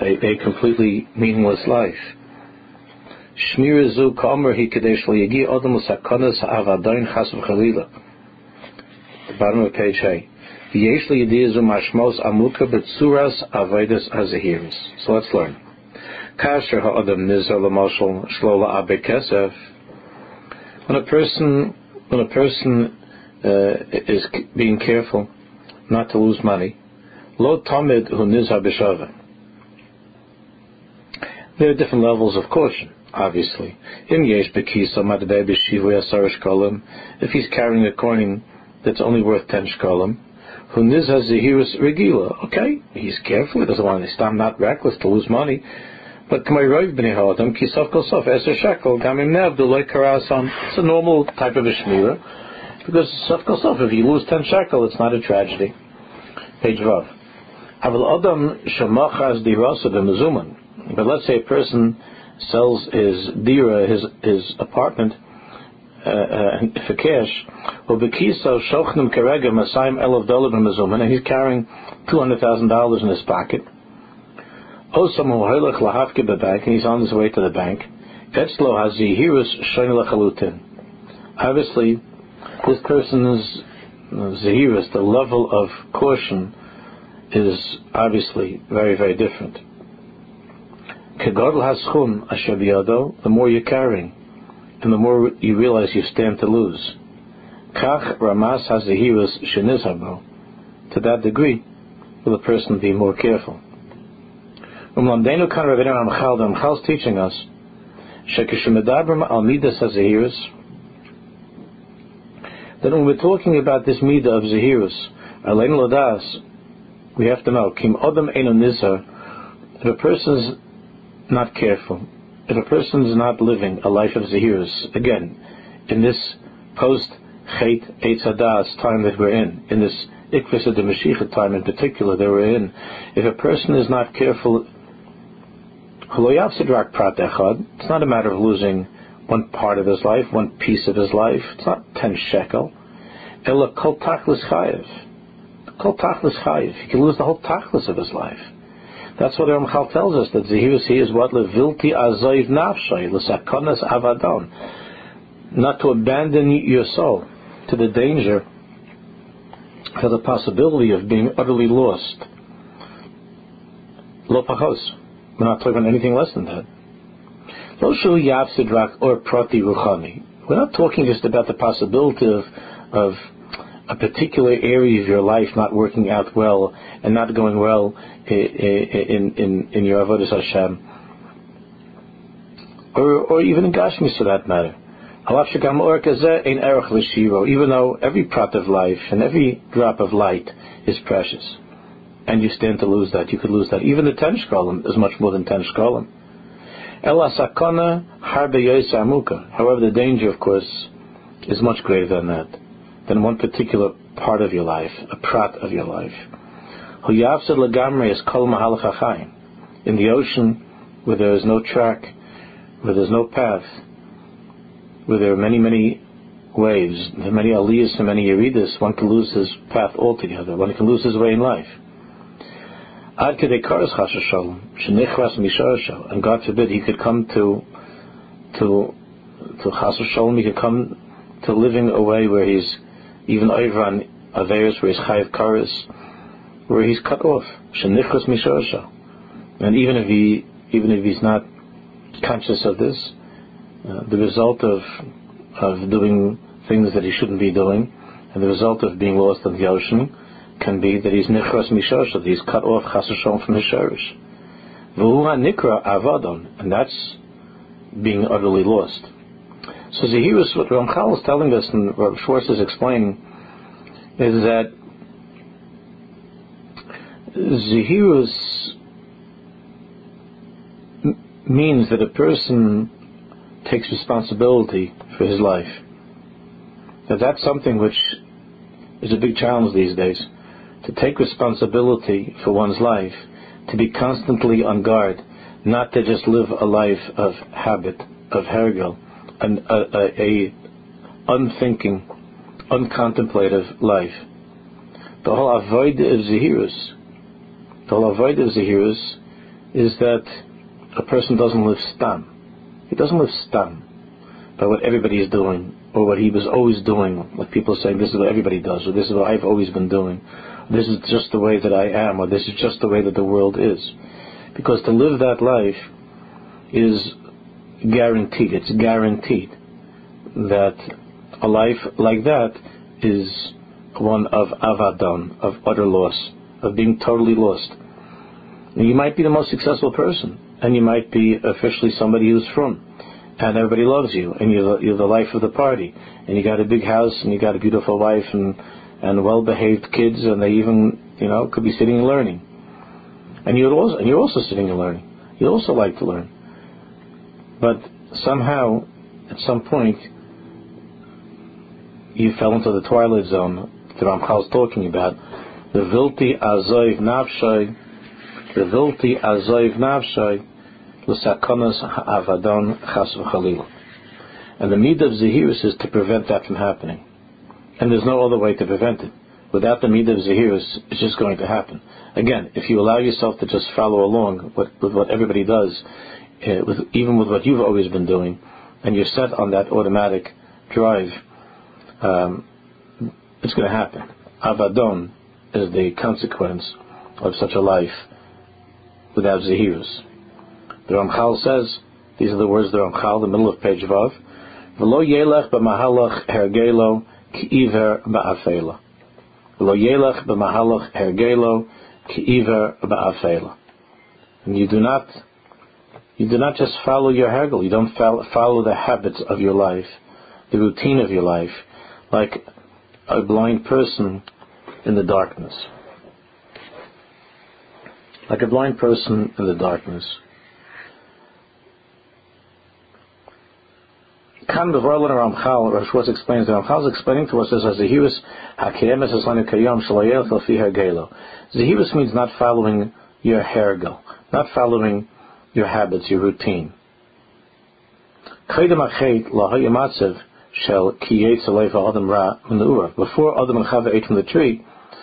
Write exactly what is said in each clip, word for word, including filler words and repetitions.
a, a completely meaningless life. Shmira zu kamer hi kadesh liyagi adam l'sakonas ha'avadoin chas v'chalila. The bottom of page A. V'yesh liyadi zu mashmos amuka b'tzuras avodas hazahiris. So let's learn. Kasher ha'adam nizar l'moshel shlola abe kesef. When a person, when a person uh, is being careful not to lose money, lo tamid hu nizar b'shava. There are different levels of caution. Obviously, if he's carrying a coin that's only worth ten shkalim, okay, he's careful, he doesn't want to stop, not reckless to lose money. But it's a normal type of a shmira, because if you lose ten shekel, it's not a tragedy. Page Vav. But let's say a person sells his dira, his his apartment, uh, uh, for cash, and he's carrying two hundred thousand dollars in his pocket. And he's on his way to the bank. Obviously, this person's zahirus, the level of caution, is obviously very, very different. The more you're carrying, and the more you realize you stand to lose. To that degree, will the person be more careful. Ramchal is teaching us that when we're talking about this midah of zahirus, we have to know, if a person's not careful, if a person is not living a life of zahirus, again, in this post-Chet Eitz Hadas time that we're in, in this Ikvis of the Mashiach time in particular that we're in, if a person is not careful, it's not a matter of losing one part of his life, one piece of his life, it's not ten shekel, ela kol tachlis chayiv. Kol tachlis chayiv. He can lose the whole tachlis of his life. That's what the Ramchal tells us, that zahirus here is what levilti azoiv nafshay l'sakonas avadon, not to abandon your soul to the danger, to the possibility of being utterly lost. Lo pachos. We're not talking about anything less than that. Lo shu yafsid rak or prati ruchani. We're not talking just about the possibility of of a particular area of your life not working out well and not going well in in, in your avodas Hashem, or or even in Gashmis for that matter. Even though every prat of life and every drop of light is precious, and you stand to lose that, you could lose that. Even the ten shkalim is much more than ten shkalim. However, the danger, of course, is much greater than that, than one particular part of your life, a prat of your life. In the ocean, where there is no track, where there is no path, where there are many, many waves, many aliyahs and many yeridas, one can lose his path altogether. One can lose his way in life. And God forbid he could come to to to chas v'sholom, he could come to living a way where he's even over on averos, where he's chayiv kares, where he's cut off. And even if he even if he's not conscious of this, uh, the result of of doing things that he shouldn't be doing, and the result of being lost in the ocean, can be that he's nichras mishosha, that he's cut off chas v'sholom from his shorish. V'hu nikra avadon, and that's being utterly lost. So zahirus, what Ramchal is telling us, and Rav Schwartz is explaining, is that zahirus m- means that a person takes responsibility for his life. That that's something which is a big challenge these days. To take responsibility for one's life, to be constantly on guard, not to just live a life of habit, of hergel, an a, a, a unthinking, uncontemplative life. The whole avodah of zahirus, the whole avodah of zahirus is that a person doesn't live stam. He doesn't live stam by what everybody is doing, or what he was always doing. Like people are saying, this is what everybody does, or this is what I've always been doing. This is just the way that I am, or this is just the way that the world is. Because to live that life is guaranteed. It's guaranteed that a life like that is one of avadon, of utter loss, of being totally lost. And you might be the most successful person, and you might be officially somebody who's from, and everybody loves you, and you're the, you're the life of the party, and you got a big house, and you got a beautiful wife, and and well-behaved kids, and they even, you know, could be sitting and learning. And you're also, and you're also sitting and learning. You also like to learn. But somehow, at some point, you fell into the twilight zone that Ramchal is talking about. The vilti azoiv nafshay, the vilti azoiv nafshay, l'sakonas ha'avadon chas v'chalil. And the midah of zehirus is to prevent that from happening. And there's no other way to prevent it. Without the midah of zehirus, it's just going to happen. Again, if you allow yourself to just follow along with, with what everybody does, uh, with, even with what you've always been doing, and you're set on that automatic drive, um, it's going to happen. Avadon is the consequence of such a life without zehirus. The Ramchal says, these are the words of the Ramchal, the middle of page Vav, V'lo yelech b'mahalach hergelo ki'iver ba'afela. V'lo yelech b'mahalach hergelo ki'iver ba'afela. And you do not, you do not just follow your hergel, you don't follow the habits of your life, the routine of your life, like a blind person in the darkness. Like a blind person in the darkness. Kan b'varlan Ramchal, Rav Schwartz explains, the Ramchal is explaining to us as Zehirus hakeyemes eslanu kayom shaloyel filfi hergelo. Zehirus means not following your hergel, not following your habits, your routine. Kaidem achet lahayu matzev shel kiyetz aleif adam ra min urav. Before Adam and Chava ate from the tree,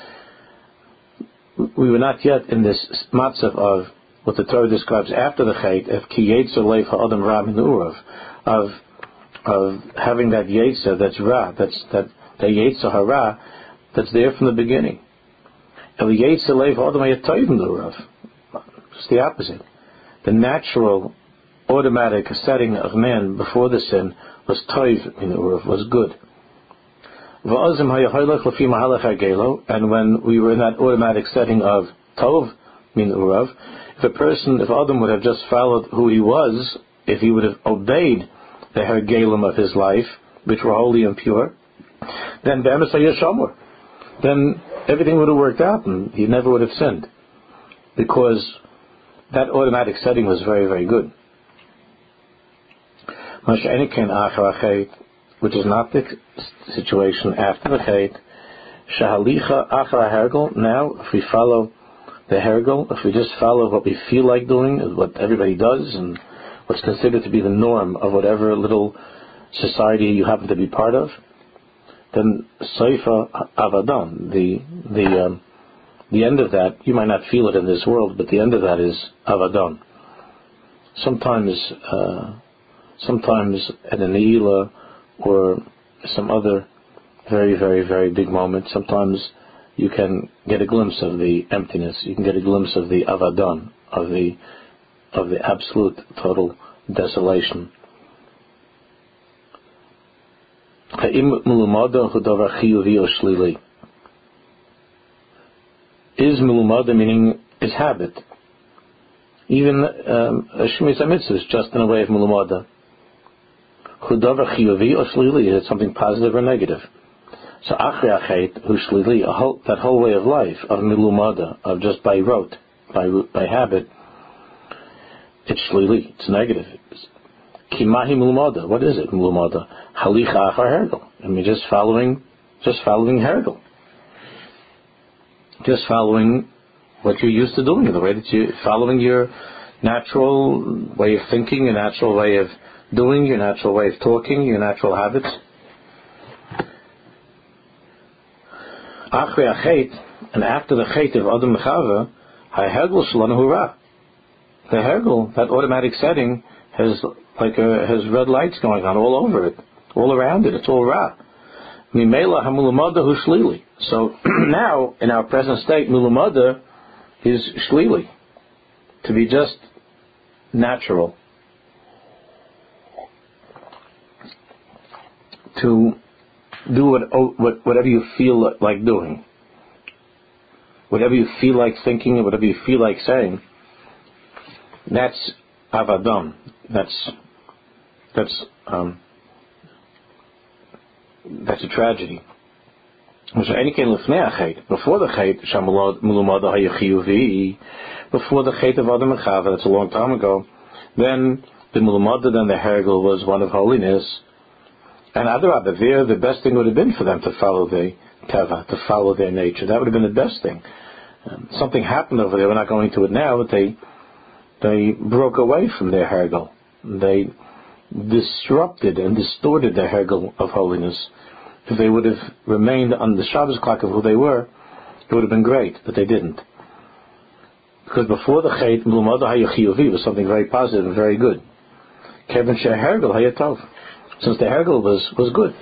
we were not yet in this matzev of what the Torah describes after the chet, of kiyetz aleif adam ra min urav, of of having that yetzer, that's ra, that's that the yetzer hara, that's there from the beginning. El yetzer leiv adam hayatoyv l'urav. It's the opposite. The natural, automatic setting of man before the sin was toiv in the urav, was good. V'azim hayahoylech lefi mahalach hagelo, and when we were in that automatic setting of tov min urav, if a person, if Adam would have just followed who he was, if he would have obeyed the hergelim of his life, which were holy and pure, then then everything would have worked out and he never would have sinned, because that automatic setting was very, very good. Which is not the situation after the chet. Shahalicha achar hergel. Now, if we follow the hergel, if we just follow what we feel like doing, what everybody does, and what's considered to be the norm of whatever little society you happen to be part of, then Seifa Avadon, the the um, the end of that, you might not feel it in this world, but the end of that is Avadon. Sometimes, uh, sometimes at a Ne'ilah or some other very, very, very big moment, sometimes you can get a glimpse of the emptiness. You can get a glimpse of the Avadon, of the of the absolute, total desolation. Is mulumada meaning is habit. Even um, Shmis HaMitzvah is just in a way of mulumada. Chudavar chiyuvi or shlili, is it something positive or negative? So achri achet hu shlili, that whole way of life of mulumada, of just by rote, by by habit, it's shlili, it's negative. Kimahi mulumada, what is it? Mulumada halicha achar hergel. I mean, just following, just following hergel. Just following what you're used to doing, the way that you following your natural way of thinking, your natural way of doing, your natural way of talking, your natural habits. Achri achet, and after the chet of Adam Chava, ha'hergel shalanu hura. the hergel, that automatic setting, has like a, has red lights going on all over it, all around it. It's all ra. Mimela hamulumada hu shlili. So now, in our present state, mulumada is shlili, to be just natural, to do what, what whatever you feel like doing, whatever you feel like thinking, whatever you feel like saying. That's avadam. That's that's um, that's a tragedy. Before the chait, before the chait of Adam and Chava, that's a long time ago, then the mulumada, then the hergel was one of holiness. And adarabah, there the best thing would have been for them to follow the teva, to follow their nature. That would have been the best thing. Um, something happened over there. We're not going to it now, but they they broke away from their hergel. They disrupted and distorted their hergel of holiness. If they would have remained on the Shabbos clock of who they were, it would have been great, but they didn't. Because before the Chet, Mulumada Hayachiyuvi was something very positive and very good. Kevin Sheh Hergel Hayatov. Since the Hergel was, was good.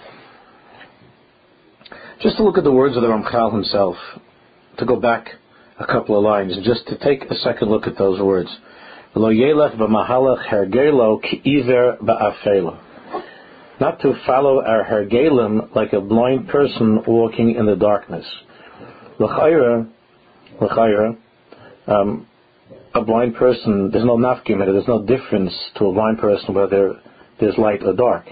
Just to look at the words of the Ramchal himself, to go back a couple of lines, and just to take a second look at those words. Lo yelech b'mahalach hergelo ki'iver ba'afela. Not to follow our hergelim like a blind person walking in the darkness. L'chayra, l'chayra, um, a blind person, there's no nafkim, there's no difference to a blind person whether there's light or dark.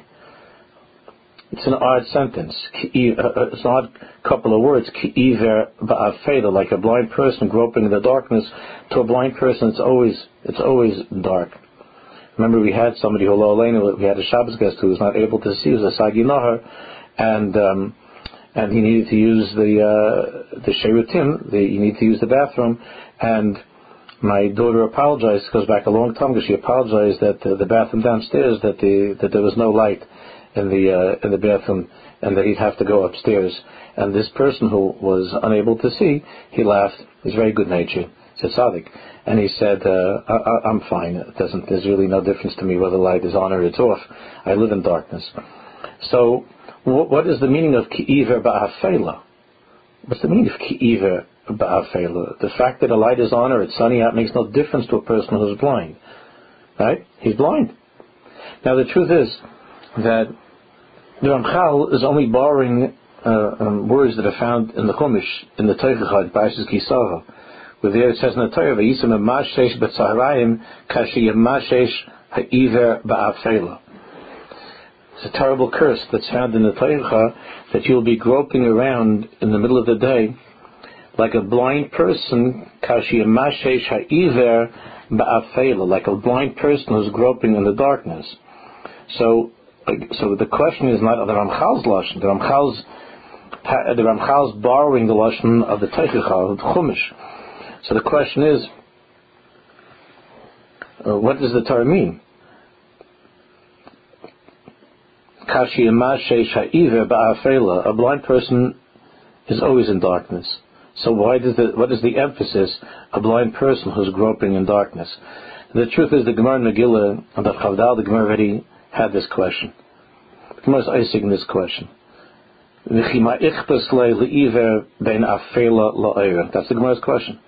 It's an odd sentence. It's an odd couple of words. Ki'iver ba'afela, like a blind person groping in the darkness. To a blind person, it's always it's always dark. Remember, we had somebody who we had a Shabbos guest who was not able to see. It was a Sagi Nahar, and um, and he needed to use the uh, the Sherutim. The, he needed to use the bathroom, and my daughter apologized. It goes back a long time ago. She apologized that uh, the bathroom downstairs, that the that there was no light in the uh, in the bathroom, and that he'd have to go upstairs. And this person who was unable to see, he laughed. He's very good natured. He's a tzaddik, and he said, uh, I, I, "I'm fine. It doesn't. There's really no difference to me whether the light is on or it's off. I live in darkness." So, wh- what is the meaning of ki'iver ba'afela? What's the meaning of ki'iver ba'afela? The fact that a light is on or it's sunny out makes no difference to a person who's blind, right? He's blind. Now, the truth is that the Ramchal is only borrowing uh, um, words that are found in the Chumash, in the Teichachad, Parashas Kisava, where there it says in the Torah, "V'yisam emashesh b'tzarayim kashi emashesh ha'iver ba'afela." It's a terrible curse that's found in the Torah, that you'll be groping around in the middle of the day like a blind person, kashi emashesh ha'iver ba'afela, like a blind person who's groping in the darkness. So, So the question is not the Ramchal's lashon. The Ramchal's the Ramchal's borrowing the lashon of the Teichachal, the Chumash. So the question is, uh, what does the Torah mean? Kashi emashesh ha'iver ba'afela. A blind person is always in darkness. So why does the what is the emphasis? A blind person who's groping in darkness. The truth is, the Gemara in Megillah and the Chavdal, the Gemara already had this question. The Gemara is asking this question. That's the Gemara's question.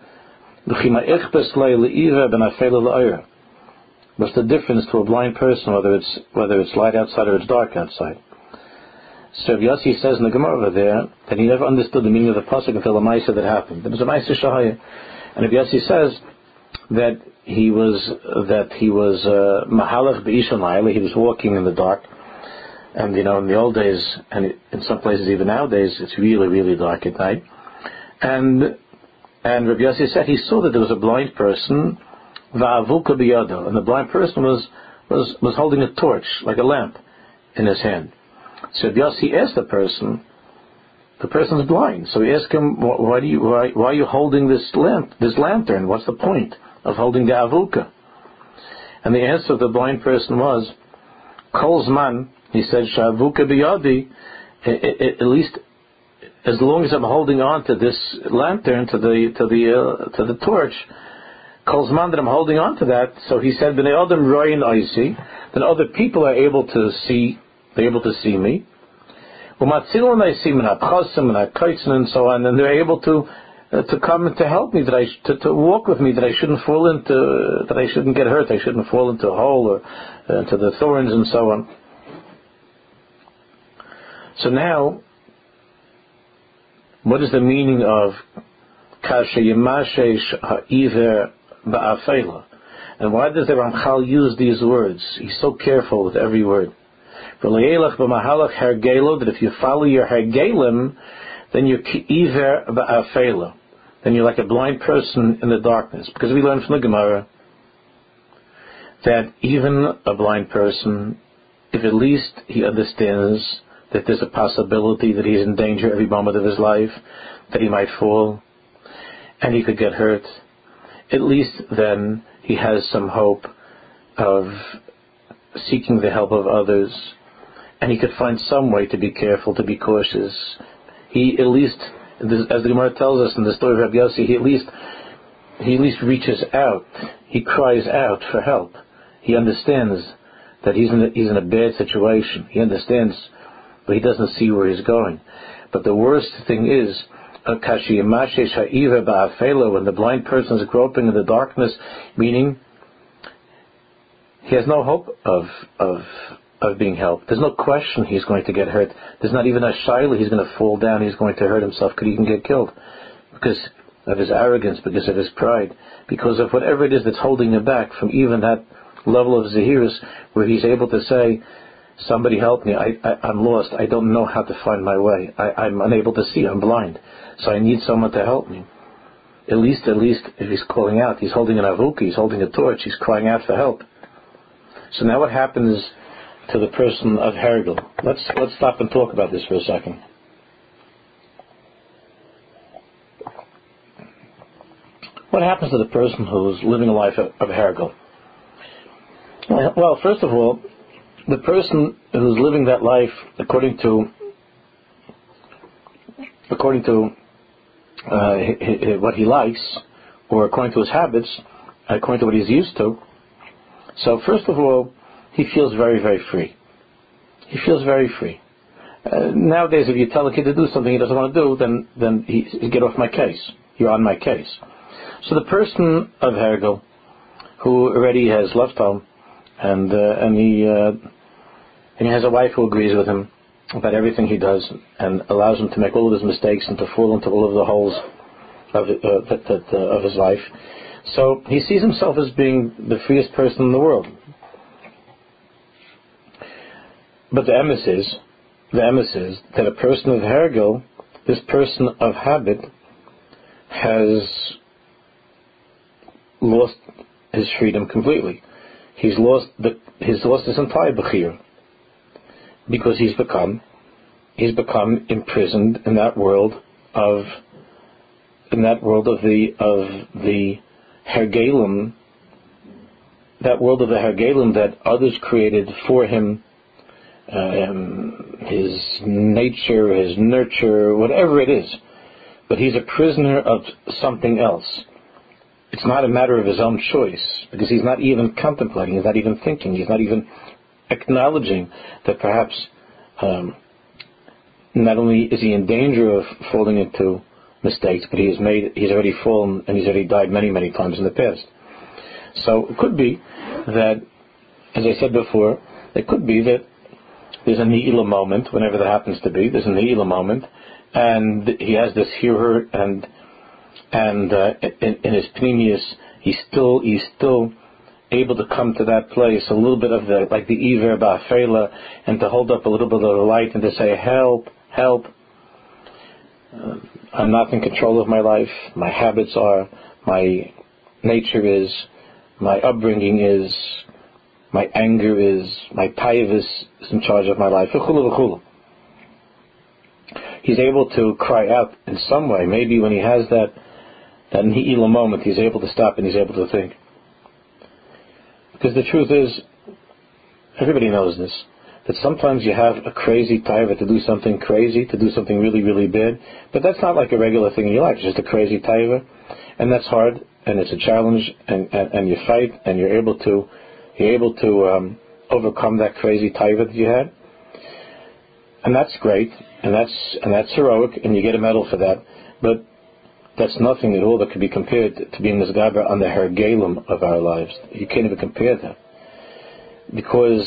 What's the difference to a blind person whether it's whether it's light outside or it's dark outside? So Rav Yossi says in the Gemara over there that he never understood the meaning of the pasuk until a ma'aseh that happened. There was a ma'aseh shahaya, and Rav Yossi says that he was that he was uh, mahalach be'ishon layla. He was walking in the dark, and you know, in the old days, and in some places even nowadays, it's really really dark at night. And and Rabbi Yossi said he saw that there was a blind person, va'avuka biyado, and the blind person was was was holding a torch, like a lamp, in his hand. So Rabbi Yossi asked the person, the person's blind, so he asked him, why do you why why are you holding this lamp, this lantern? What's the point of holding the avuka? And the answer of the blind person was, Kol Zman, he said, Shavuka biyadi, at least as long as I'm holding on to this lantern, to the to the uh, to the torch, Kolzman that I'm holding on to that, so he said, B'nei Adam royin oisi, then other people are able to see, they're able to see me. Umatzilon oisi min ha'chosim min ha'koitzin and so on, and they're able to uh, to come and to help me, that I to, to walk with me, that I shouldn't fall into, that I shouldn't get hurt, I shouldn't fall into a hole or uh, into the thorns and so on. So now, what is the meaning of kasha yimashesh ha'iver ba'afela? And why does the Ramchal use these words? He's so careful with every word. That if you follow your hergelim, then you're iver ba'afela. Then you're like a blind person in the darkness. Because we learn from the Gemara that even a blind person, if at least he understands that there's a possibility that he's in danger every moment of his life, that he might fall, and he could get hurt, at least then he has some hope of seeking the help of others, and he could find some way to be careful, to be cautious. He at least, as the Gemara tells us in the story of Rabbi Yossi, he at least he at least reaches out. He cries out for help. He understands that he's in a, he's in a bad situation. He understands, but he doesn't see where he's going. But the worst thing is, when the blind person is groping in the darkness, meaning he has no hope of of of being helped. There's no question he's going to get hurt. There's not even a shaila he's going to fall down, he's going to hurt himself, could even get killed because of his arrogance, because of his pride, because of whatever it is that's holding him back from even that level of zahirus where he's able to say, somebody help me, I, I, I'm lost, I don't know how to find my way, I, I'm unable to see, I'm blind, so I need someone to help me. At least, at least, if he's calling out, he's holding an avuki, he's holding a torch, he's crying out for help. So now what happens to the person of Hergel? Let's let's stop and talk about this for a second. What happens to the person who's living a life of, of Hergel? Well, first of all, the person who's living that life according to according to uh, what he likes, or according to his habits, according to what he's used to. So first of all, he feels very, very free. He feels very free. Uh, nowadays, if you tell a kid to do something he doesn't want to do, then then he, he get off my case. You're on my case. So the person of Hergel, who already has left home, and uh, and he uh, and he has a wife who agrees with him about everything he does, and allows him to make all of his mistakes and to fall into all of the holes of uh, that, that, uh, of his life. So he sees himself as being the freest person in the world. But the emes is, the emes is that a person of Hergel, this person of habit, has lost his freedom completely. He's lost the, he's lost his entire bechira, because he's become, he's become imprisoned in that world of, in that world of the of the Hergelim, that world of the Hergelim that others created for him. Um, his nature, his nurture, whatever it is. But he's a prisoner of something else. It's not a matter of his own choice, because he's not even contemplating, he's not even thinking, he's not even acknowledging that perhaps um, not only is he in danger of falling into mistakes, but he has made, he's already fallen and he's already died many, many times in the past. So it could be that, as I said before, it could be that there's a Ne'ilah moment, whenever that happens to be, there's a Ne'ilah moment, and he has this hearer, and and uh, in, in his pneumius, he's still he's still able to come to that place, a little bit of the, like the Iver Ba'afela, and to hold up a little bit of the light and to say, help, help. Uh, I'm not in control of my life, my habits are, my nature is, my upbringing is, my anger is, my taivus is in charge of my life. He's able to cry out in some way. Maybe when he has that that Ne'ilah moment, he's able to stop and he's able to think. Because the truth is, everybody knows this, that sometimes you have a crazy taiva to do something crazy, to do something really, really bad, but that's not like a regular thing in your life. It's just a crazy taiva, and that's hard, and it's a challenge, and, and, and you fight, and you're able to you're able to um, overcome that crazy taiva that you had, and that's great, and that's and that's heroic, and you get a medal for that. But that's nothing at all that could be compared to being misgaber on the hergelim of our lives. You can't even compare that, because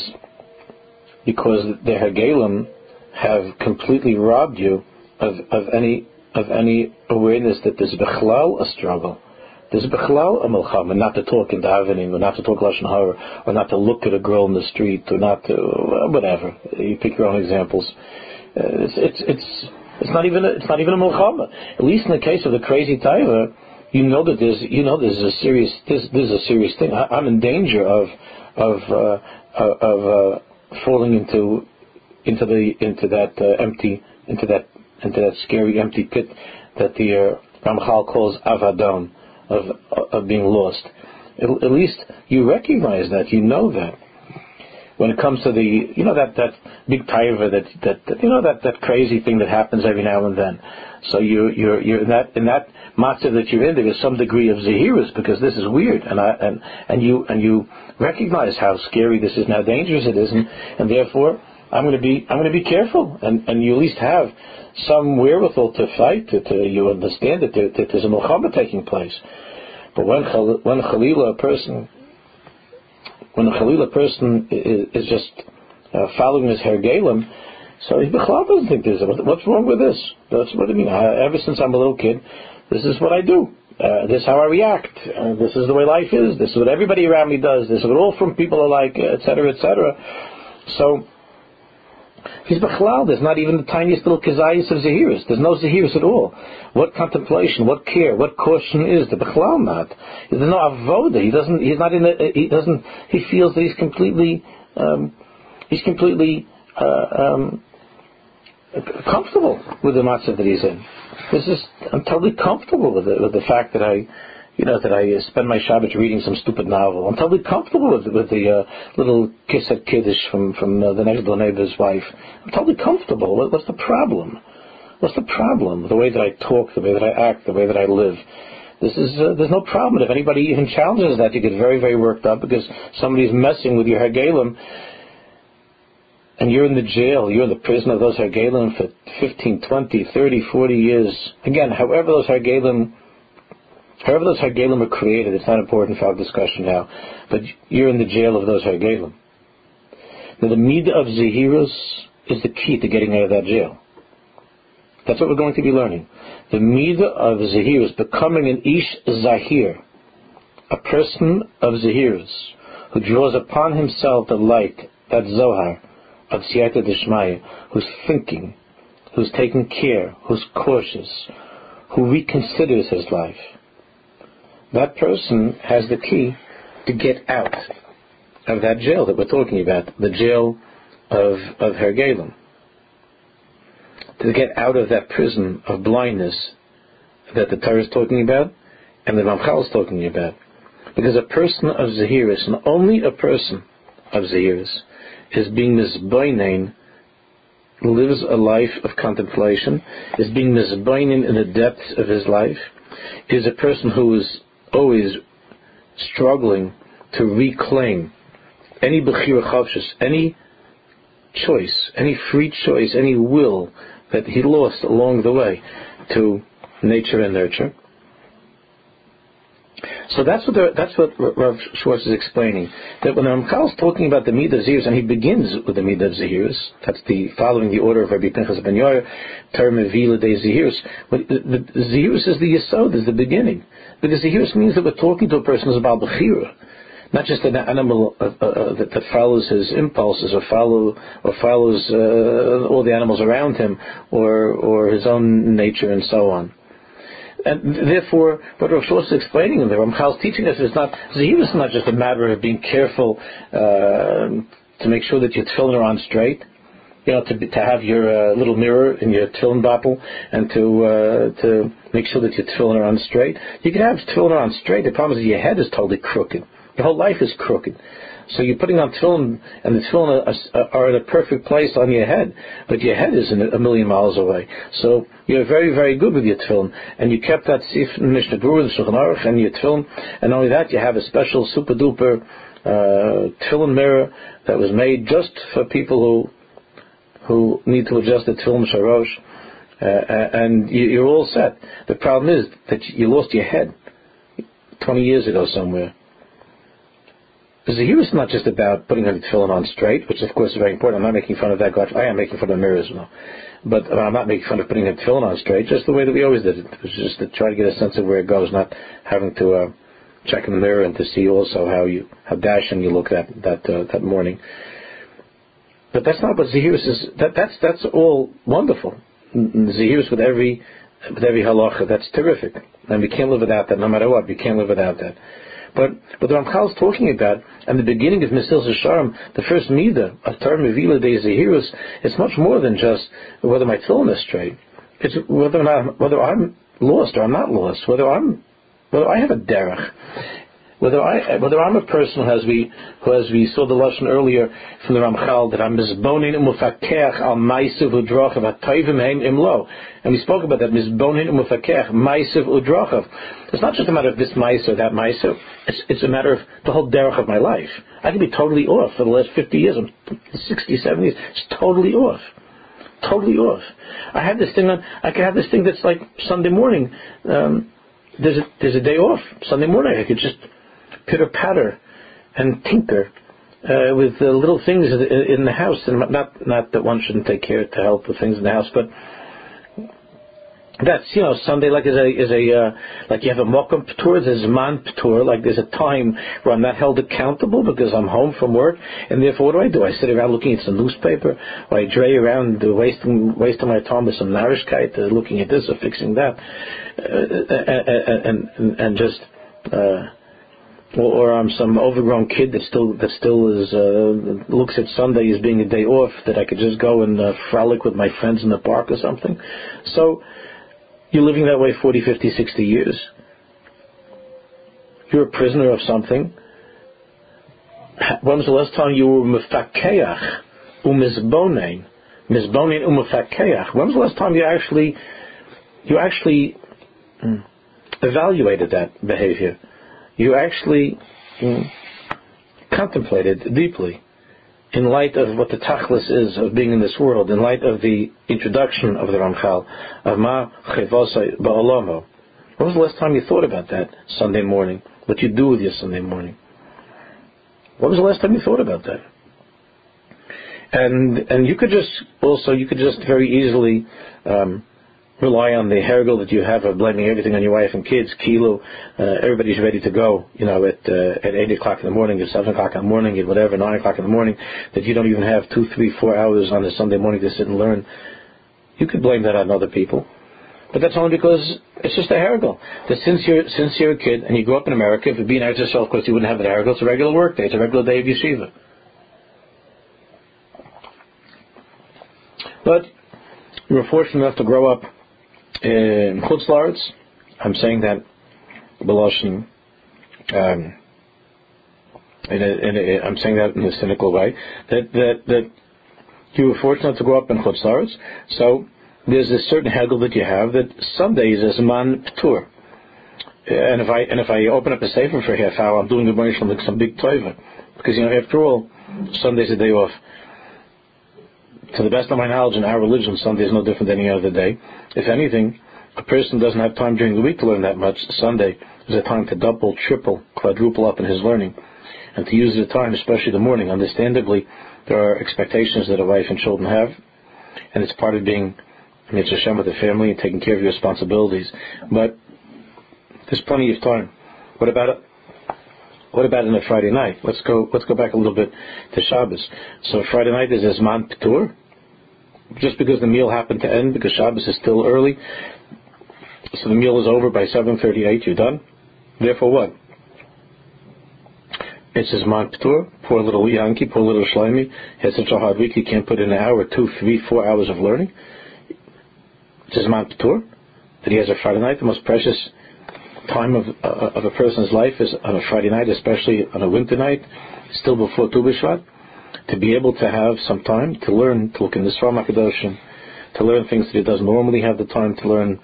because the hergelim have completely robbed you of, of any of any awareness that there's bechlal a struggle. There's bechlal a milchama, not to talk in davening, or not to talk lashon hara, or not to look at a girl in the street, or not to whatever. You pick your own examples. Uh, it's it's it's it's not even a, it's not even a milchama. At least in the case of the crazy taiva, you know that there's you know there's a serious this this is a serious thing. I, I'm in danger of of uh, of uh, falling into into the into that uh, empty into that into that scary empty pit that the uh, Ramchal calls avadon, of of being lost. At, at least you recognize that, you know that. When it comes to the, you know, that, that big taiva, that, that, that you know, that, that crazy thing that happens every now and then. So you, you're, you're in that, in that matzah that you're in, there is some degree of zehirus, because this is weird, and I, and, and you, and you recognize how scary this is and how dangerous it is, and, and therefore, I'm going to be, I'm going to be careful, and, and you at least have some wherewithal to fight, to, to you understand that, there, that there's a milchama taking place. But when, when Chalila, a person, when a Chalila person is, is just uh, following his hergelim, so he doesn't think there's a, what's wrong with this? That's what I mean. I, ever since I'm a little kid, this is what I do. Uh, this is how I react. Uh, this is the way life is. This is what everybody around me does. This is what all from people are like, et cetera, et cetera. So he's bechlal. There's not even the tiniest little kazayis of zehirus. There's no zehirus at all. What contemplation, what care, what caution is the bechlal not? There's no avoda. He doesn't. He's not in the. He doesn't. He feels that he's completely. Um, he's completely uh, um, comfortable with the matzah that he's in. This is. I'm totally comfortable with it. With the fact that I. You know, that I spend my Shabbat reading some stupid novel. I'm totally comfortable with, with the uh, little kiss at Kiddush from, from uh, the next door neighbor's wife. I'm totally comfortable. What, what's the problem? What's the problem? The way that I talk, the way that I act, the way that I live. This is, uh, there's no problem. If anybody even challenges that, you get very, very worked up because somebody's messing with your hergelim, and you're in the jail, you're in the prison of those hergelim for fifteen, twenty, thirty, forty years. Again, however those hergelim However those hergelim are created, it's not important for our discussion now, but you're in the jail of those hergelim. Now the midah of zehirus is the key to getting out of that jail. That's what we're going to be learning. The midah of zehirus, becoming an ish zahir, a person of zehirus, who draws upon himself the light, that zohar, of siyata d'shmaya, who's thinking, who's taking care, who's cautious, who reconsiders his life. That person has the key to get out of that jail that we're talking about, the jail of, of hergelim. To get out of that prison of blindness that the Torah is talking about and the Ramchal is talking about. Because a person of zehirus, and only a person of zehirus, is being mizbainen, lives a life of contemplation, is being mizbainen in the depths of his life, is a person who is always struggling to reclaim any bechira chavshus, any choice, any free choice, any will that he lost along the way to nature and nurture. So that's what the, that's what Rav Schwartz is explaining. That when Ramchal is talking about the midah of zehirus, and he begins with the midah of zehirus, that's the following the order of Rabbi Pinchas ben Yair, term vila de zehirus. But the, the, the zehirus is the yesod, is the beginning, because zehirus means that we're talking to a person who's about bechira, not just an animal uh, uh, that, that follows his impulses or follow or follows uh, all the animals around him, or or his own nature and so on. And therefore, what Rav Schwartz is explaining in the Ramchal is teaching us is not, zehirus is not just a matter of being careful uh, to make sure that your tefillin are on straight, you know, to to have your uh, little mirror in your tefillin bottle, and to uh, to make sure that your tefillin are on straight. You can have tefillin are on straight. The problem is your head is totally crooked. Your whole life is crooked. So you're putting on tefillin, and the tefillin are, are in a perfect place on your head, but your head is a million miles away. So you're very, very good with your tefillin, and you kept that sif Mishnah Berurah and Shulchan Aruch and your tefillin, and not only that, you have a special super duper uh, tefillin mirror that was made just for people who who need to adjust the tefillin sharosh, uh, and you, you're all set. The problem is that you lost your head twenty years ago somewhere. The Zehirus is not just about putting the tefillin on straight, which of course is very important. I'm not making fun of that. God, I am making fun of the mirrors now. But I'm not making fun of putting the tefillin on straight, just the way that we always did it. It was just to try to get a sense of where it goes, not having to uh, check in the mirror and to see also how you how dashing you look that that uh, that morning. But that's not what Zehirus is. That, that's that's all wonderful. Zehirus with every with every halacha, that's terrific, and we can't live without that. No matter what, we can't live without that. But what the Ramchal is talking about, and the beginning of Mesilas Yesharim, the first midah of Torah Mevila de Zehirus, it's much more than just whether my tefillin is straight. It's whether or not, whether I'm lost or I'm not lost, whether I'm whether I have a derech, whether I whether I'm a person who, as we who as we saw the lesson earlier from the Ramchal, that I'm mizbonin umufakech al ma'asav udrachav ha'tovim heim imlo, and we spoke about that mizbonin umufakech ma'asav udrachav. It's not just a matter of this ma'asav or that ma'asav. It's it's a matter of the whole derech of my life. I can be totally off for the last fifty years. I'm sixty, seventy years. It's totally off. Totally off. I have this thing on. I can have this thing that's like Sunday morning. Um, there's a there's a day off. Sunday morning I could just pitter patter and tinker uh, with the little things in the house, and not not that one shouldn't take care to help with things in the house, but that's, you know, Sunday like is a is a uh, like you have a mokum p'tur, there's a man p'tur, like there's a time where I'm not held accountable because I'm home from work, and therefore what do I do? I sit around looking at some newspaper, or I dray around uh, wasting wasting my time with some narishkeit, uh, looking at this or fixing that, uh, and, and and just. Uh, Or, or I'm some overgrown kid that still that still is uh, looks at Sunday as being a day off, that I could just go and uh, frolic with my friends in the park or something. So you're living that way forty, fifty, sixty years. You're a prisoner of something. When was the last time you were mefakeach umizbonein, mizbonein umefakeach? When was the last time you actually you actually mm, evaluated that behavior? You actually mm, contemplated deeply, in light of what the tachlis is of being in this world, in light of the introduction of the Ramchal, of Ma Chevosai Ba'olamo. When was the last time you thought about that Sunday morning? What you do with your Sunday morning? When was the last time you thought about that? And and you could just also you could just very easily um, rely on the hergel that you have of blaming everything on your wife and kids. Kilo, uh, everybody's ready to go, you know, at uh, at eight o'clock in the morning, at seven o'clock in the morning, at whatever, nine o'clock in the morning, that you don't even have two, three, four hours on a Sunday morning to sit and learn. You could blame that on other people. But that's only because it's just a hergel. That since you're, since you're a kid and you grew up in America, if you'd be an Eretz Yisrael, of course you wouldn't have an hergel. It's a regular work day. It's a regular day of yeshiva. But you were fortunate enough to grow up in Chutz La'aretz. I'm saying that Beloshin, um, in a, in a, I'm saying that in a cynical way, that, that, that you were fortunate to grow up in Chutz La'aretz. So there's a certain hegel that you have that Sundays is a man p'tur. And if I and if I open up a sefer for a half hour, I'm doing a bunch of like some big tova, because, you know, after all, Sunday's a day off. To the best of my knowledge, in our religion, Sunday is no different than any other day. If anything, a person doesn't have time during the week to learn that much. Sunday is a time to double, triple, quadruple up in his learning, and to use the time, especially the morning. Understandably, there are expectations that a wife and children have, and it's part of being Mitzvah Hashem with the family and taking care of your responsibilities. But there's plenty of time. What about it? What about on a Friday night? Let's go. Let's go back a little bit to Shabbos. So Friday night is a Zman P'tur. Just because the meal happened to end, because Shabbos is still early, so the meal is over by seven thirty-eight. You're done. Therefore, what? It's a Zman P'tur. Poor little Yankee, poor little Shlomi has such a hard week. He can't put in an hour, two, three, four hours of learning. It's a Zman P'tur that he has a Friday night, the most precious time of uh, of a person's life is on a Friday night, especially on a winter night, still before Tu B'Shvat, to be able to have some time to learn, to look in the Sfarim HaKadoshim, to learn things that he doesn't normally have the time to learn,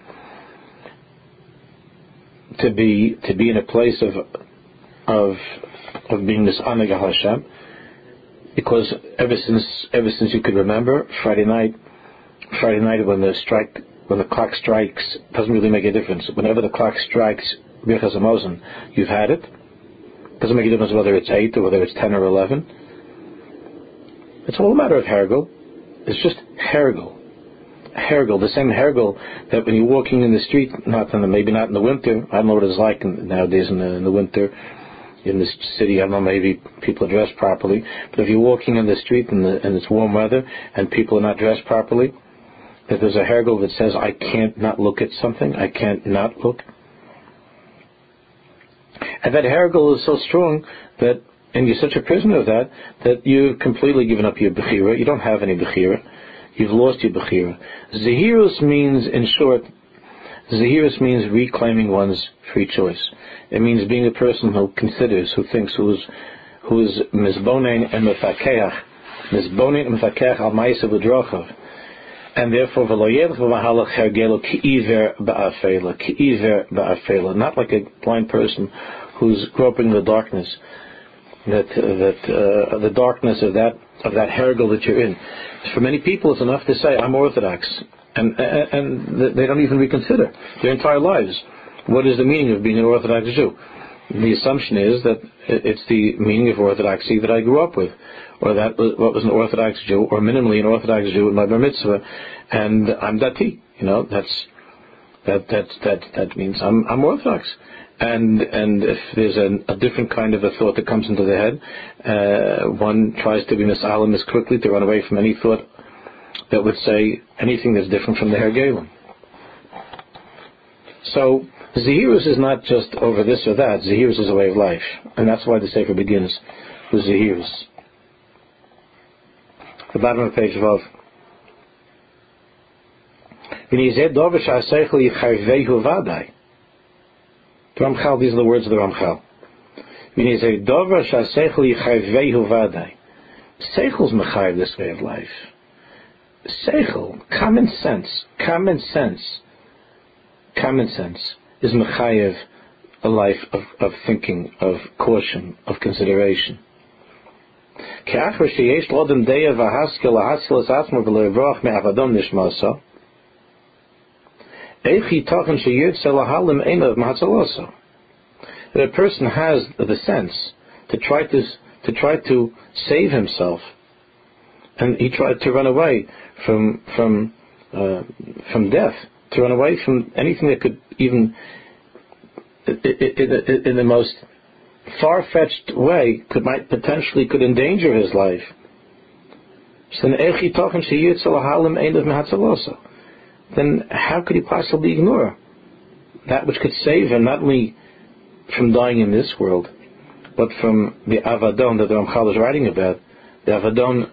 to be to be in a place of of of being this Aneg Hashem, because ever since ever since you could remember, Friday night, Friday night when the strike when the clock strikes doesn't really make a difference. Whenever the clock strikes Birchas Hamazon, you've had it. Doesn't make a difference whether it's eight or whether it's ten or eleven. It's all a matter of hergel. It's just hergel. Hergel, the same hergel that when you're walking in the street, not in the, maybe not in the winter. I don't know what it's like in, nowadays in the, in the winter in this city. I don't know, maybe people are dressed properly. But if you're walking in the street and, the, and it's warm weather and people are not dressed properly, that there's a hergel that says, I can't not look at something. I can't not look. And that hergel is so strong that, and you're such a prisoner of that, that you've completely given up your bechira. You don't have any bechira. You've lost your bechira. Zehirus means, in short, Zehirus means reclaiming one's free choice. It means being a person who considers, who thinks, who's who's mizbonein and mefakeach, mizbonein and mefakeach al ma'asav u'drachav, and therefore v'lo yelech v'mahalach hergelo ki'iver ba'afela, ki'iver ba'afela, not like a blind person who's groping in the darkness, that that uh, the darkness of that of that hergel that you're in. For many people, it's enough to say, I'm Orthodox, and, and and they don't even reconsider their entire lives. What is the meaning of being an Orthodox Jew? The assumption is that it's the meaning of Orthodoxy that I grew up with, or that what was an Orthodox Jew, or minimally an Orthodox Jew in my bar mitzvah, and I'm dati. You know, that's that that that that means I'm I'm Orthodox. And and if there's a, a different kind of a thought that comes into the head, uh, one tries to be misalim as quickly to run away from any thought that would say anything that's different from the hergelim. So Zehirus is not just over this or that. Zehirus is a way of life, and that's why the Sefer begins with Zehirus. The bottom of page twelve. The Ramchal, these are the words of the Ramchal. Seichel's mechayev this way of life. Seichel, common sense, common sense, common sense is mechayev a life of, of thinking, of caution, of consideration. That a person has the sense to try to to try to save himself, and he tried to run away from from uh, from death, to run away from anything that could even, in, in the most far-fetched way, could might potentially could endanger his life. Then how could he possibly ignore that which could save him not only from dying in this world, but from the Avadon that the Ramchal is writing about, the Avadon,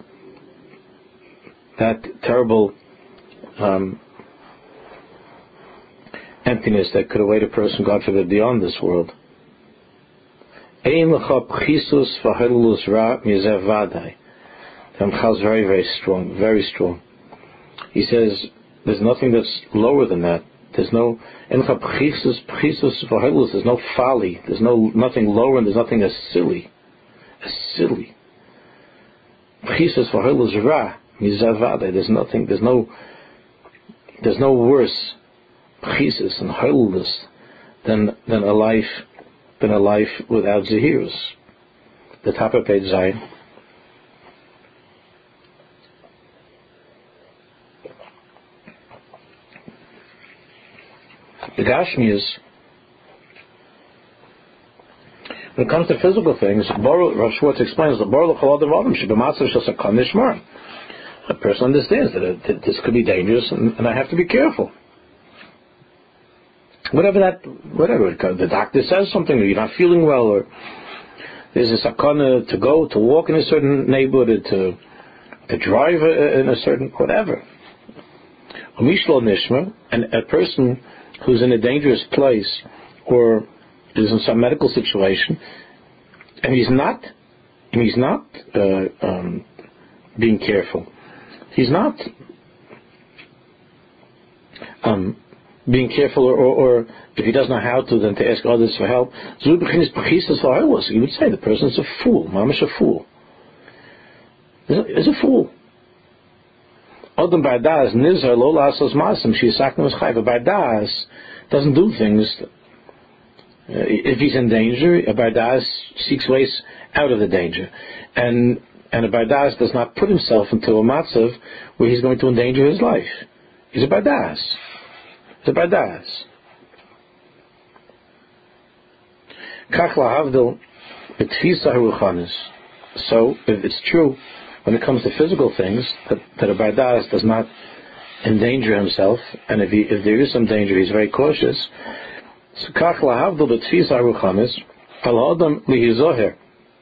that terrible um, emptiness that could await a person, God forbid, beyond this world. The Ramchal is very, very strong, very strong. He says, there's nothing that's lower than that. There's no there's no folly. There's no nothing lower, and there's nothing as silly, as silly. There's nothing. There's no. There's no worse chisus and holiness than than a life than a life without zehirus. The top of page Zion. The Gashmias, when it comes to physical things, Rav Schwartz explains that a person understands that, it, that this could be dangerous, and, and I have to be careful. Whatever that, whatever the doctor says something, or you're not feeling well, or there's a sakana to go to walk in a certain neighborhood, to to drive in a certain whatever. And a person who's in a dangerous place, or is in some medical situation, and he's not, and he's not uh, um, being careful. He's not um, being careful, or, or, or if he doesn't know how to, then to ask others for help. You would say the person is a fool. Mamish a fool. Is a fool. Adam Bardas nizar lo lasos masim sheisaknu chayv. Bardas doesn't do things. Uh, if he's in danger, a Bardas seeks ways out of the danger, and and a Bardas does not put himself into a matzav where he's going to endanger his life. He's a Bardas. He's a Bardas. Kach lahavdil b'tfisa haruchanis. So if it's true, when it comes to physical things, that, that a Bardas does not endanger himself, and if, he, if there is some danger, he's very cautious. So, kach lahavdil b'tfisa haruchanis, al adam lihizoher.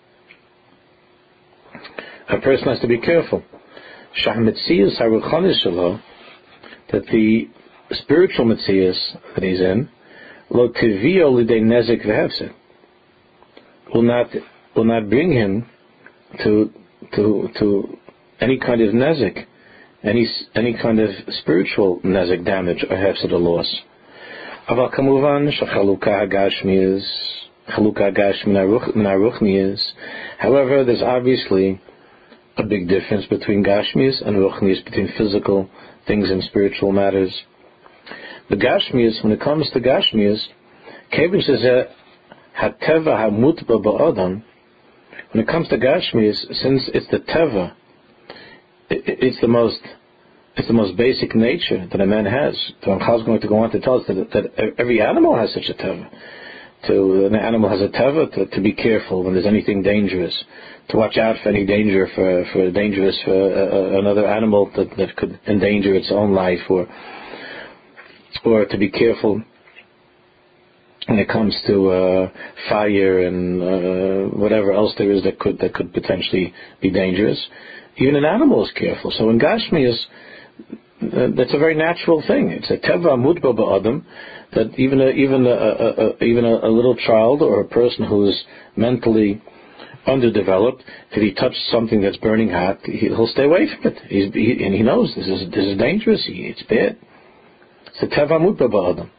A person has to be careful. Shah mitzias haruchanis shelo, that the spiritual mitzias that he's in, lo tivio lidei nezik v'hefset, will not will not bring him to to to any kind of nezik, any any kind of spiritual nezik, damage, or hefset, or loss. Aval kamuvan shechaluka hagashmi is chaluka hagashmi min haruchni is. However, there's obviously a big difference between gashmis and ruchnis, between physical things and spiritual matters. The gashmis, when it comes to gashmis, kevin says that hateva hamutba ba'adam. When it comes to gashmis, since it's the teva, it's the most, it's the most basic nature that a man has. The Ramchal is going to go on to tell us that, that every animal has such a teva. To an animal has a teva to, to be careful when there's anything dangerous, to watch out for any danger, for for dangerous for uh, another animal that, that could endanger its own life, or or to be careful when it comes to uh, fire and uh, whatever else there is that could that could potentially be dangerous. Even an animal is careful. So in Gashmi is uh, that's a very natural thing. It's a teva mutba ba'adam, that even a, even a, a, a even a, a little child or a person who is mentally underdeveloped, if he touches something that's burning hot, he, he'll stay away from it. He's, he, and he knows this is this is dangerous. He, it's bad. It's a teva mutba ba'adam.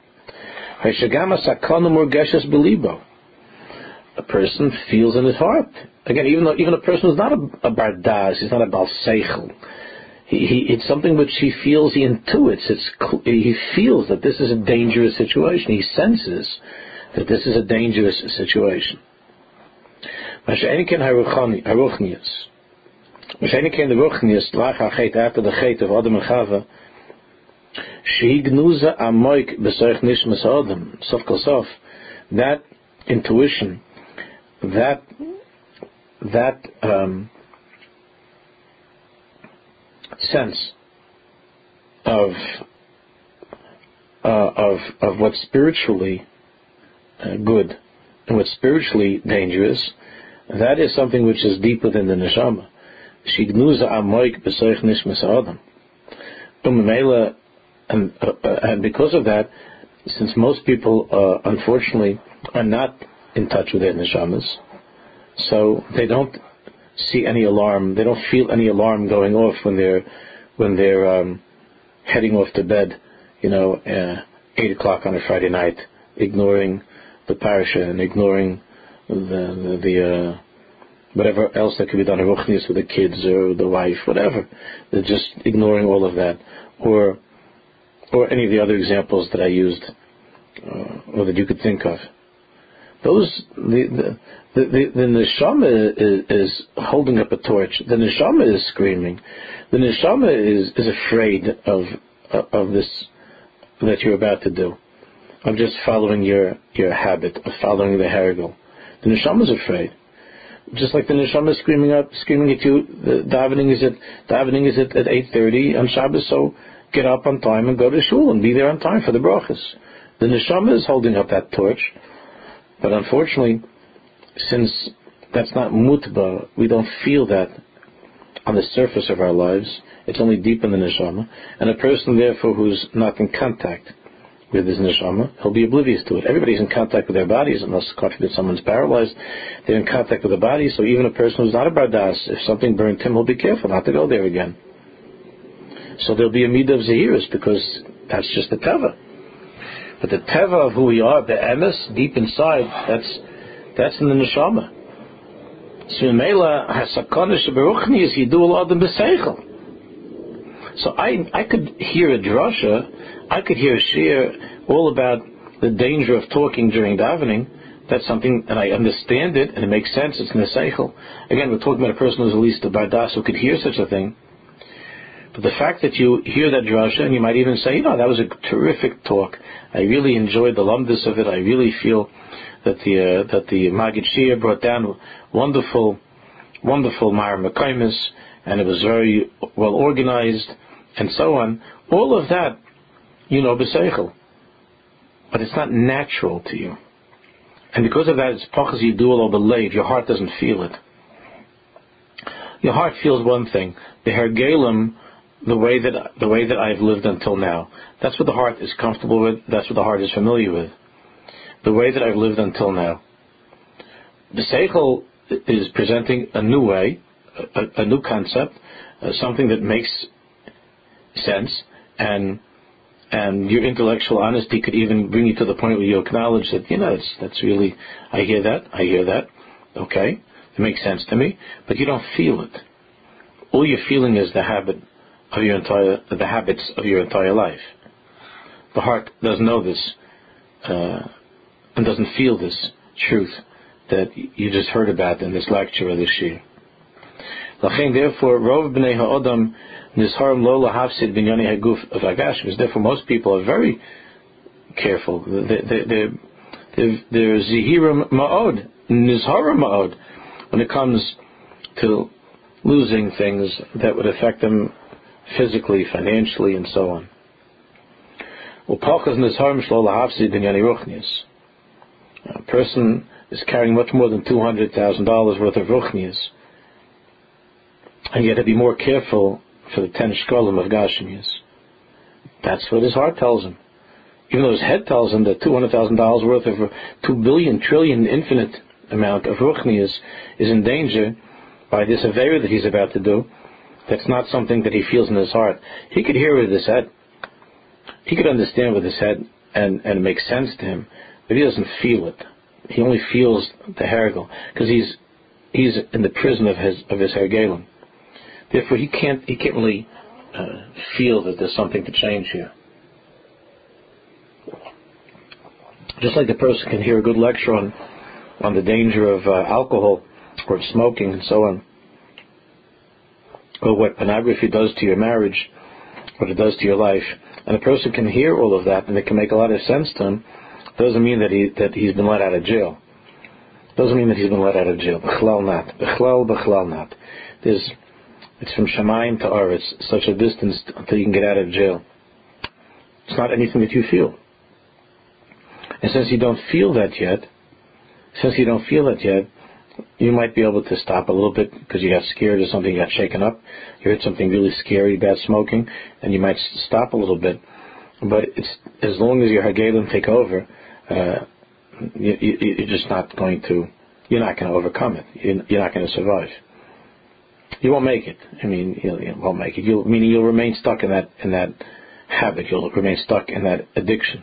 A person feels in his heart. Again, even though even a person who's not a, a bardas, he's not a bal seichel. He, he, it's something which he feels, he intuits. It's he feels that this is a dangerous situation. He senses that this is a dangerous situation. Masha'eniken haruchnius. Masha'eniken the ruchnius lacha chet, after the chet of Adam and Chava. Shehignuza amoik b'soich nishmas adam. Sof kol sof. That intuition, that that um, sense of uh, of of what's spiritually uh, good and what's spiritually dangerous, that is something which is deep within the neshama. Shehignuza amoik b'soich nishmas adam. Umemela. And, uh, and because of that, since most people, uh, unfortunately, are not in touch with their neshamas, so they don't see any alarm, they don't feel any alarm going off when they're when they're um, heading off to bed, you know, uh, eight o'clock on a Friday night, ignoring the parasha and ignoring the the, the uh, whatever else that could be done, ruchnius with the kids or the wife, whatever. They're just ignoring all of that, or or any of the other examples that I used, uh, or that you could think of. Those, the the, the, the neshama is, is holding up a torch. The neshama is screaming. The neshama is, is afraid of of this that you're about to do, of just following your, your habit, of following the herigel. The neshama is afraid. Just like the neshama is screaming up, screaming at you. The davening is at davening is at, at eight thirty on Shabbos, so get up on time and go to shul and be there on time for the brachas. The neshama is holding up that torch, but unfortunately, since that's not mutba, we don't feel that on the surface of our lives. It's only deep in the neshama, and a person therefore who's not in contact with his neshama, he'll be oblivious to it. Everybody's in contact with their bodies, unless, God forbid, someone's paralyzed. They're in contact with the body, so even a person who's not a bardas, if something burnt him, he'll be careful not to go there again. So there'll be a midah of zehirus, because that's just the teva. But the teva of who we are, the emes, deep inside, that's that's in the neshama. So in Mela, hasakonish beruchni is yidul adam b'seichel. So I I could hear a drasha, I could hear a shir all about the danger of talking during davening. That's something, and I understand it, and it makes sense. It's in the seichel. Again, we're talking about a person who's at least a bardas who could hear such a thing. But the fact that you hear that drasha, and you might even say, you know, that was a terrific talk. I really enjoyed the lumdus of it. I really feel that the uh, that the Magid Shir brought down wonderful, wonderful Ma'ar Mekaymis, and it was very well organized, and so on. All of that, you know, b'seichel. But it's not natural to you. And because of that, it's pachas yidul or belev. Your heart doesn't feel it. Your heart feels one thing. The hergelim, the way that the way that I've lived until now. That's what the heart is comfortable with. That's what the heart is familiar with. The way that I've lived until now. The seichel is presenting a new way, a, a new concept, uh, something that makes sense, and and your intellectual honesty could even bring you to the point where you acknowledge that, you know, it's, that's really, I hear that, I hear that, okay, it makes sense to me, but you don't feel it. All you're feeling is the habit of your entire, the habits of your entire life. The heart doesn't know this, uh, and doesn't feel this truth that you just heard about in this lecture or this year. Therefore, Rov b'nei ha'odam nizharim lo lahafsid b'inyani haguf of agashmis. Therefore, most people are very careful. They're they're they're zihirim ma'od, nizharim ma'od, when it comes to losing things that would affect them physically, financially, and so on. Upachas nizharim shlo lahafsid b'inyani ruchnius. A person is carrying much more than two hundred thousand dollars worth of ruchnius, and yet to be more careful for the ten shkolim of gashmius. That's what his heart tells him. Even though his head tells him that two hundred thousand dollars worth of two billion, trillion, infinite amount of ruchnius is in danger by this avera that he's about to do, that's not something that he feels in his heart. He could hear with his head. He could understand with his head, and, and it makes sense to him, but he doesn't feel it. He only feels the hergel, because he's he's in the prison of his of his hergelim. Therefore, he can't he can't really uh, feel that there's something to change here. Just like the person can hear a good lecture on on the danger of uh, alcohol or of smoking and so on, or what pornography does to your marriage, what it does to your life, and a person can hear all of that and it can make a lot of sense to him. Doesn't mean that he that he's been let out of jail. Doesn't mean that he's been let out of jail. B'chlal not. B'chlal b'chlal not. There's It's from Shamayim to Aretz, such a distance until you can get out of jail. It's not anything that you feel. And since you don't feel that yet, since you don't feel that yet, you might be able to stop a little bit because you got scared or something, you got shaken up, you heard something really scary about smoking, and you might stop a little bit. But it's as long as your Hagelim take over, uh, you, you, you're just not going to, you're not going to overcome it. You're, you're not going to survive. You won't make it. I mean, you, you won't make it. You'll, meaning you'll remain stuck in that in that habit. You'll remain stuck in that addiction.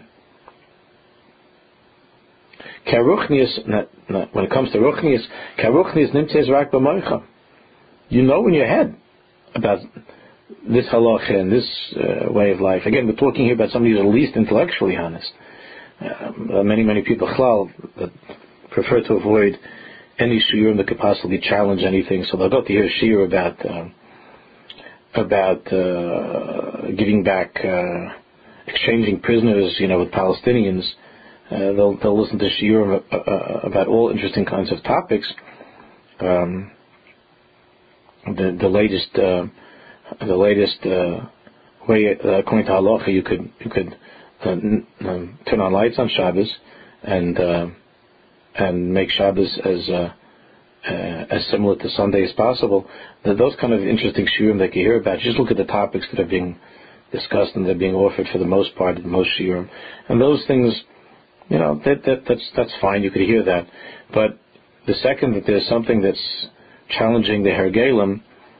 When it comes to ruchnius, karuchnius nimtzes rak b'moicha. You know in your head about this halacha and this uh, way of life. Again, we're talking here about somebody who's at least intellectually honest. Uh, many, many people chlal that prefer to avoid any shiurim that could possibly challenge anything, so they'll go to hear shiur about uh, about uh, giving back, uh, exchanging prisoners, you know, with Palestinians. Uh, they'll they'll listen to shiurim uh, uh, about all interesting kinds of topics. Um, the the latest uh, the latest uh, way, uh, according to halacha, you could you could uh, n- n- turn on lights on Shabbos and. Uh, and make Shabbos as uh, uh, as similar to Sunday as possible. That those kind of interesting shiurim that you hear about, just look at the topics that are being discussed and they're being offered for the most part in most shiurim. And those things, you know, that, that that's that's fine. You could hear that. But the second that there's something that's challenging the hergelim,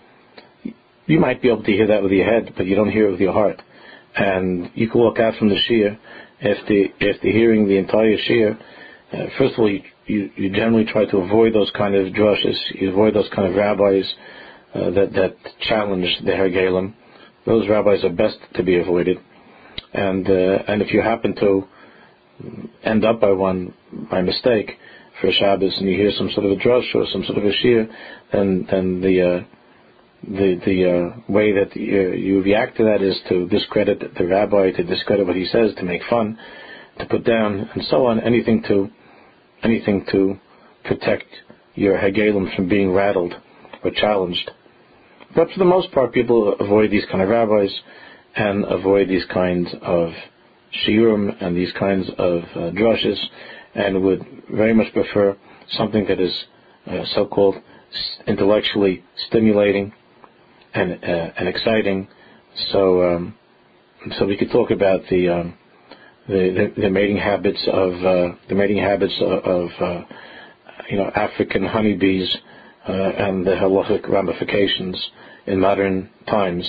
you might be able to hear that with your head, but you don't hear it with your heart. And you can walk out from the shiur after after hearing the entire shiur. Uh, first of all, you, you you generally try to avoid those kind of drushes. You avoid those kind of rabbis uh, that that challenge the hergelim. Those rabbis are best to be avoided. And uh, and if you happen to end up by one by mistake for a Shabbos and you hear some sort of a drush or some sort of a shiur, then then the uh, the the uh, way that you, you react to that is to discredit the rabbi, to discredit what he says, to make fun, to put down, and so on. Anything to anything to protect your hegelim from being rattled or challenged. But for the most part, people avoid these kind of rabbis and avoid these kinds of shiurim and these kinds of uh, drushes, and would very much prefer something that is uh, so-called intellectually stimulating and uh, and exciting. So um, so we could talk about the um, the, the the mating habits of uh, the mating habits of, of uh, you know African honeybees uh, and the halachic ramifications in modern times.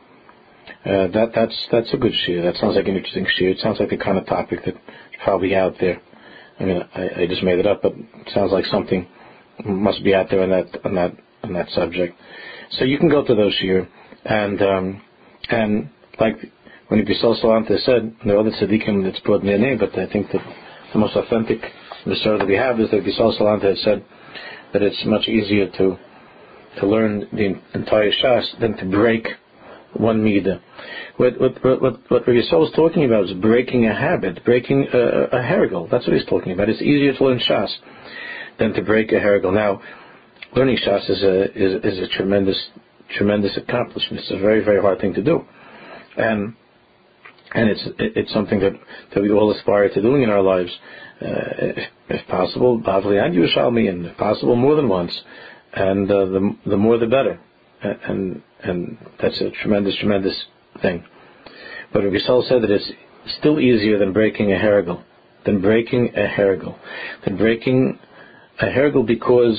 Uh, that that's that's a good shiur. That sounds like an interesting shiur. It sounds like the kind of topic that's probably out there. I mean, I, I just made it up, but it sounds like something must be out there on that on that on that subject. So you can go to those shiur, and um, and like when Rabbi Yisrael Salanta said, there are other tzaddikim that's brought in their name, but I think that the most authentic Messiah that we have is that Rabbi Yisrael Salanta has said that it's much easier to to learn the entire Shas than to break one midah. What what what what Rabbi Yisrael is talking about is breaking a habit, breaking a, a hergel. That's what he's talking about. It's easier to learn Shas than to break a hergel. Now, learning Shas is a is, is a tremendous tremendous accomplishment. It's a very very hard thing to do, and and it's it's something that, that we all aspire to doing in our lives, uh, if, if possible, Bavli and Yerushalmi, and if possible more than once, and uh, the the more the better, and and that's a tremendous tremendous thing. But Rabbi Yisrael said that it's still easier than breaking a hergel, than breaking a hergel, than breaking a hergel, because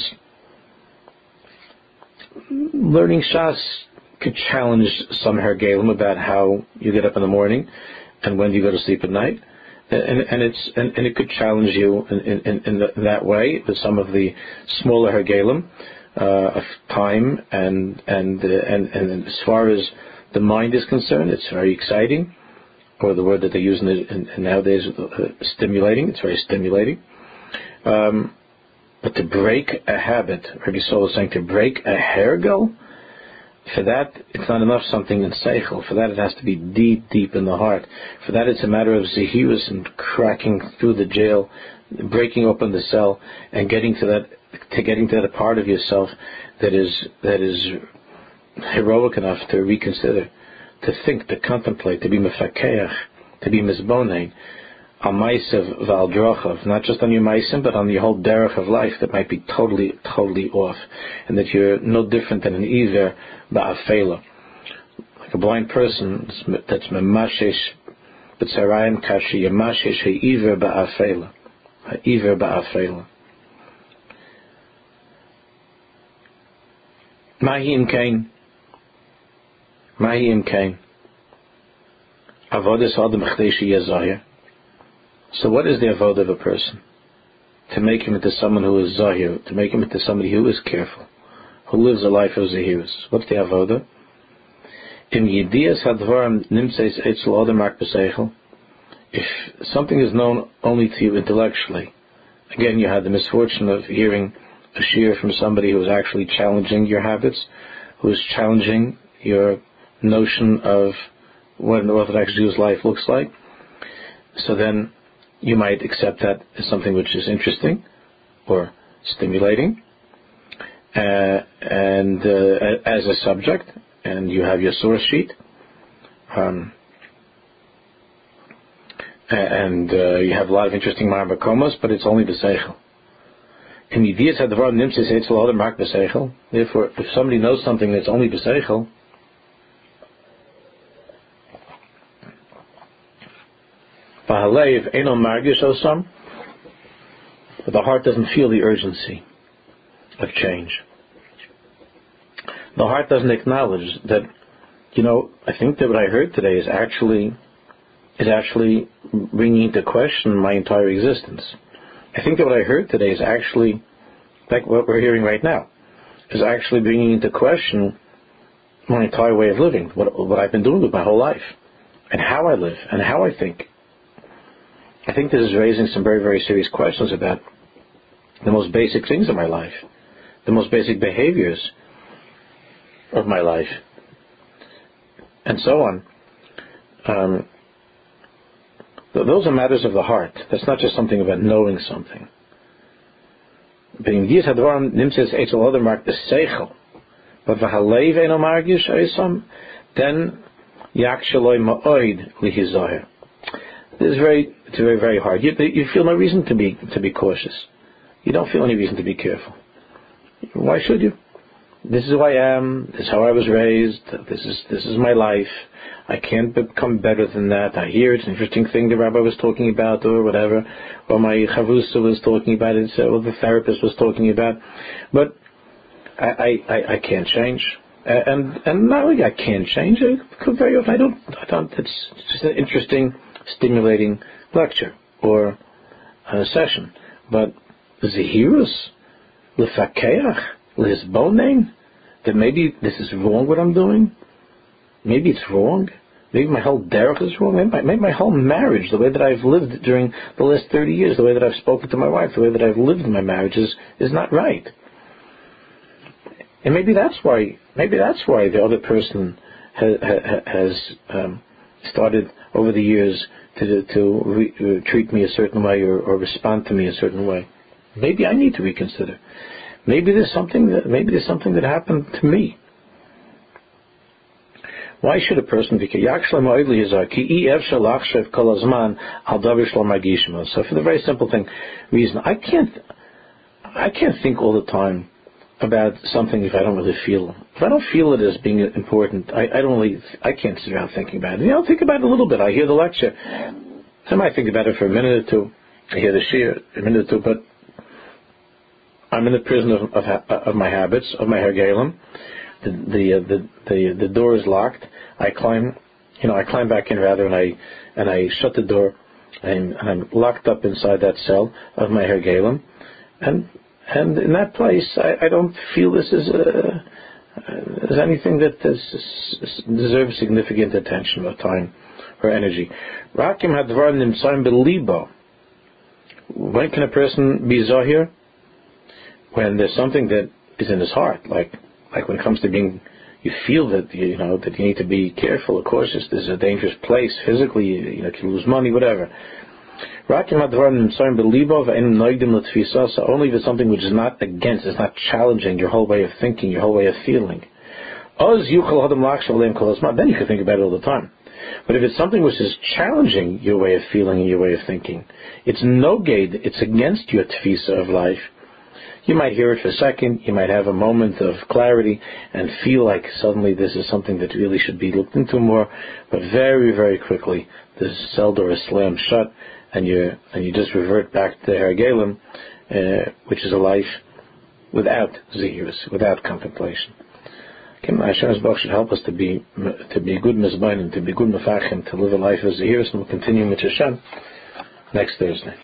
learning Shas could challenge some hergelim about how you get up in the morning and when you go to sleep at night, and, and it's and, and it could challenge you in in, in, the, in that way with some of the smaller hergelim uh, of time, and and, uh, and and as far as the mind is concerned, it's very exciting, or the word that they use in, the, in, in nowadays, uh, stimulating. It's very stimulating. Um, but to break a habit, Rabbi Yisrael is saying to break a hergel, for that it's not enough something in seichel. For that it has to be deep, deep in the heart. For that it's a matter of zehirus and cracking through the jail, breaking open the cell, and getting to that, to getting to that part of yourself that is that is heroic enough to reconsider, to think, to contemplate, to be mefakeach, to be mizbonein, al ma'asev v'al drochav, not just on your ma'asim, but on your whole derech of life that might be totally, totally off, and that you're no different than an iver ba'afela, like a blind person that's memashesh b'tzarayim kashi yemashesh he'iver ba'afela, he'iver ba'afela. Mahi im kain. Mahi im kain. Avodas adam chdei sheyeh zahir. So what is the avodah of a person? To make him into someone who is zahir, to make him into somebody who is careful, who lives a life of zahirus. What's the avodah? Im yedias hadvarim nimseis etzel adam rak b'seichel. If something is known only to you intellectually, again, you had the misfortune of hearing a shiur from somebody who is actually challenging your habits, who is challenging your notion of what an Orthodox Jew's life looks like. So then you might accept that as something which is interesting or stimulating, uh, and uh, as a subject, and you have your source sheet, um, and uh, you have a lot of interesting ma'amakomos, but it's only b'seichel. Therefore, if somebody knows something that's only b'seichel, V'halev eno margish osam, but the heart doesn't feel the urgency of change. The heart doesn't acknowledge that, you know, I think that what I heard today is actually is actually bringing into question my entire existence. I think that what I heard today is actually, like what we're hearing right now, is actually bringing into question my entire way of living, what, what I've been doing with my whole life, and how I live, and how I think. I think this is raising some very, very serious questions about the most basic things in my life, the most basic behaviors of my life, and so on. Um, th- those are matters of the heart. That's not just something about knowing something. Being dies hadvarim nimtzes etzel other mark the seichel, but v'halev eno margish oisam, then yaksheloi ma'oid lihizoher. This is very, it's very, very hard. You, you feel no reason to be to be cautious. You don't feel any reason to be careful. Why should you? This is who I am. This is how I was raised. This is this is my life. I can't become better than that. I hear it's an interesting thing the rabbi was talking about, or whatever, or my chavrusa was talking about it, or the therapist was talking about. But I I, I can't change, and and not only I can't change. I could very often I don't I don't. It's just an interesting, stimulating lecture or a session, but zehirus lefakeach lisbonein, that maybe this is wrong what I'm doing. Maybe it's wrong. Maybe my whole derech is wrong. Maybe my, maybe my whole marriage, the way that I've lived during the last thirty years, the way that I've spoken to my wife, the way that I've lived in my marriage is, is not right. And maybe that's why. Maybe that's why the other person ha, ha, has um, started over the years to to re, uh, treat me a certain way or, or respond to me a certain way. Maybe I need to reconsider. Maybe there's something that maybe there's something that happened to me. Why should a person be? So for the very simple thing, reason, I can't, I can't think all the time about something if I don't really feel. If I don't feel it as being important, I, I don't really, I can't sit around thinking about it. You know, I'll think about it a little bit. I hear the lecture. I might think about it for a minute or two. I hear the shir a minute or two, but I'm in the prison of, of, of my habits, of my hergelim. The the, uh, the the the door is locked. I climb, you know, I climb back in rather, and I and I shut the door, and, and I'm locked up inside that cell of my hergelim, and and in that place, I, I don't feel this is a, as anything that is, deserves significant attention or time or energy. Rakim hadvarim nimtzaim belibo. When can a person be zahir? When there's something that is in his heart, like like when it comes to being, you feel that you know that you need to be careful, cautious. This is a dangerous place physically. You, you know, you can lose money, whatever. Only if it's something which is not against, it's not challenging your whole way of thinking, your whole way of feeling. Then you can think about it all the time. But if it's something which is challenging your way of feeling and your way of thinking, it's no gate, it's against your tfisa of life. You might hear it for a second, you might have a moment of clarity and feel like suddenly this is something that really should be looked into more, but very, very quickly the cell door is slammed shut and you and you just revert back to Hergelim, uh, which is a life without zihirus, without contemplation. Hashem's Baruch should help us to be to be good mizbanim, to be good mefachim, to live a life of zihirus, and we'll continue with Hashem next Thursday.